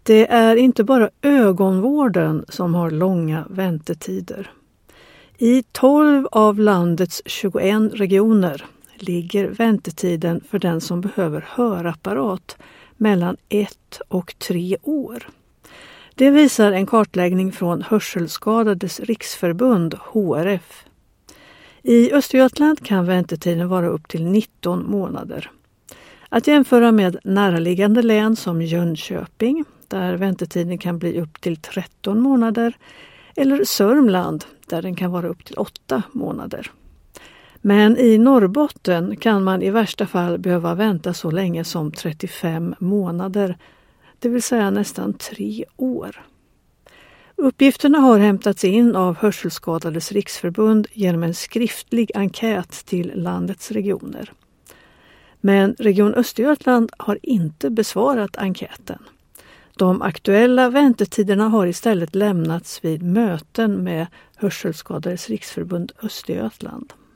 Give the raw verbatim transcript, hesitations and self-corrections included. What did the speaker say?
Det är inte bara ögonvården som har långa väntetider. I tolv av landets tjugoett regioner ligger väntetiden för den som behöver hörapparat mellan ett och tre år. Det visar en kartläggning från Hörselskadades riksförbund H R F. I Östergötland kan väntetiden vara upp till nitton månader. Att jämföra med näraliggande län som Jönköping, där väntetiden kan bli upp till tretton månader, eller Sörmland, där den kan vara upp till åtta månader. Men i Norrbotten kan man i värsta fall behöva vänta så länge som trettiofem månader, det vill säga nästan tre år. Uppgifterna har hämtats in av Hörselskadades riksförbund genom en skriftlig enkät till landets regioner. Men Region Östergötland har inte besvarat enkäten. De aktuella väntetiderna har istället lämnats vid möten med Hörselskadades riksförbund Östergötland.